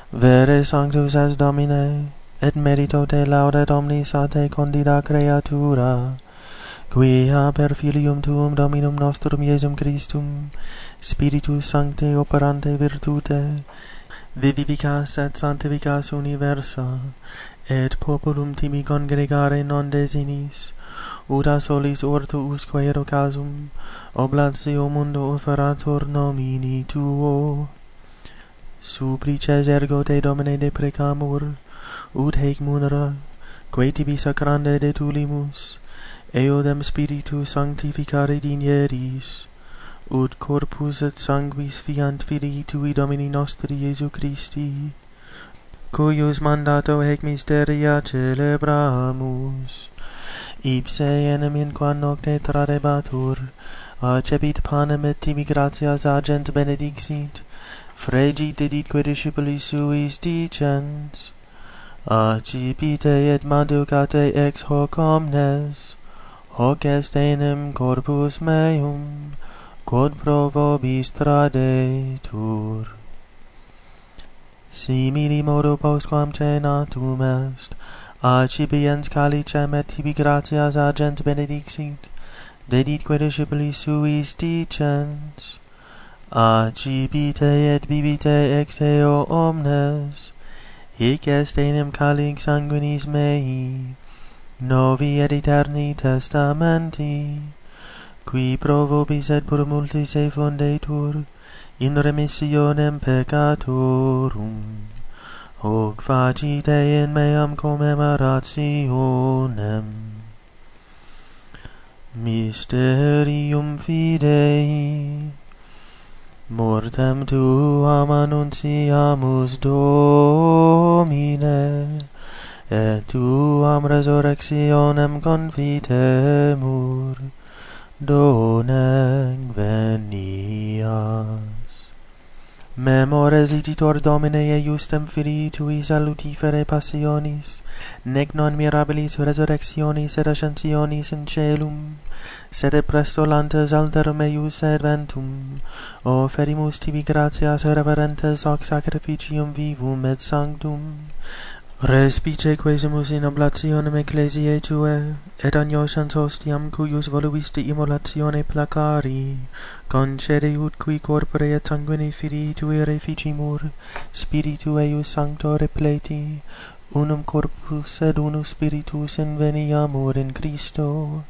Vere sanctus es Domine, et merito te laudet omnis a te condita creatura, quia per Filium tuum Dominum nostrum Iesum Christum, Spiritus Sancte operante virtute, vivificas et sanctificas universa, et populum timi congregare non desinis, ut a solis orto usque et occasum, oblatio mundo offeratur nomini tuo. Supplices ergo te Domine deprecamur, ut haec munera, quae tibi sacrande detulimus, eodem Spiritus sanctificare dinieris, ut corpus et sanguis fiant Filii tui Domini nostri Iesu Christi, cuius mandato haec mysteria celebramus. Ipse enim in qua nocte tradebatur, accepit panem et tibi gratias agent benedixit, fregit deditque discipulis suis dicens, accipite et maducate ex hoc omnes, hoc est enim corpus meum, quod pro vobis tradetur. Simili modo postquam cenatum est, accipiens calicem et tibi gratias agent benedixit, deditque discipulis suis dicens, accipite et bibite ex eo omnes, hic est enim calix sanguinis mei, novi et aeterni testamenti, qui pro vobis et pro multis effundetur, in remissionem peccatorum, hoc facite in meam commemorationem. Mysterium Fidei. Mortem tuam annunciamus, Domine, et tuam resurrectionem confitemur, donec venias. Memores ititor Domine eiustem Filii tui salutifere passionis, nec non mirabilis resurrectionis et ascensionis in caelum, sed prestolantes alterum eius adventum, oferimus tibi gratias reverentes hoc sacrificium vivum et sanctum, respice quesimus in oblationem ecclesiae Tue, et agnosens hostiam cuius voluisti immolatione placari, concede ut qui corpore et sanguine Filii Tui reficimur, Spiritu eius sancto repleti, unum corpus et unus spiritus inveniamur in Christo,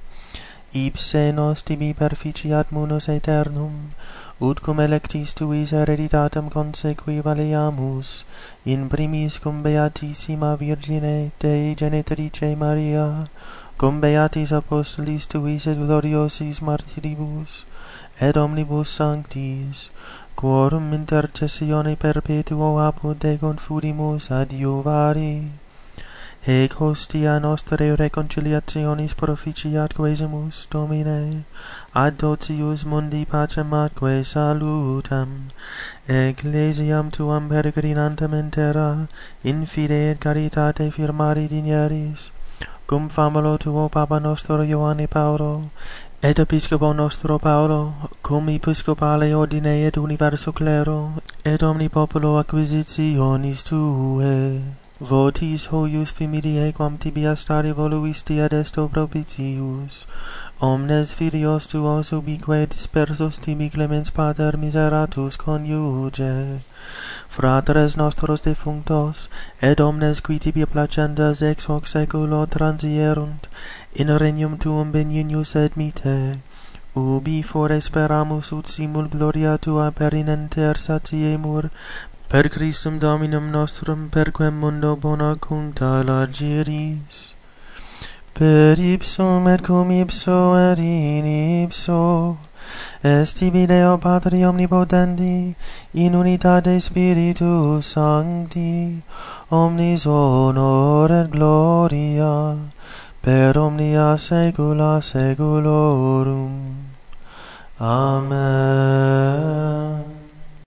ipse nos tibi perficiat munus aeternum, ut cum electis tuis hereditatem consequi valeamus, in primis cum Beatissima Virgine Dei Genitrice Maria, cum beatis apostolis tuis et gloriosis martiribus, et omnibus sanctis, quorum intercessione perpetuo apud Te confudimus adiuvari. Hec hostia nostrae reconciliationis proficiat quesimus, Domine, ad totius mundi pacem atque salutem, ecclesiam Tuam peregrinantem in terra, in fide et caritate firmari dinieris, cum famulo Tuo Papa nostro Ioanne Paulo, et Episcopo nostro Paulo, cum episcopale ordine et universo clero, et omni populo acquisitionis Tue. Votis hoius familiae quam tibi astare voluisti ad esto propitius, omnes filios tuos ubique dispersos tibi clemens pater miseratus coniuge, fratres nostros defunctos, et omnes qui tibi placendas ex hoc saeculo transierunt, in regnum tuum benignus admite, ubi fore speramus ut simul gloria Tua perinenter satiemur, per Christum Dominum nostrum, per quem mundo bona cuncta largiris. Per ipsum et cum ipso et in ipso, est tibi Deo Patri omnipotenti, in unitate Spiritus Sancti, omnis honor et gloria, per omnia saecula saeculorum. Amen.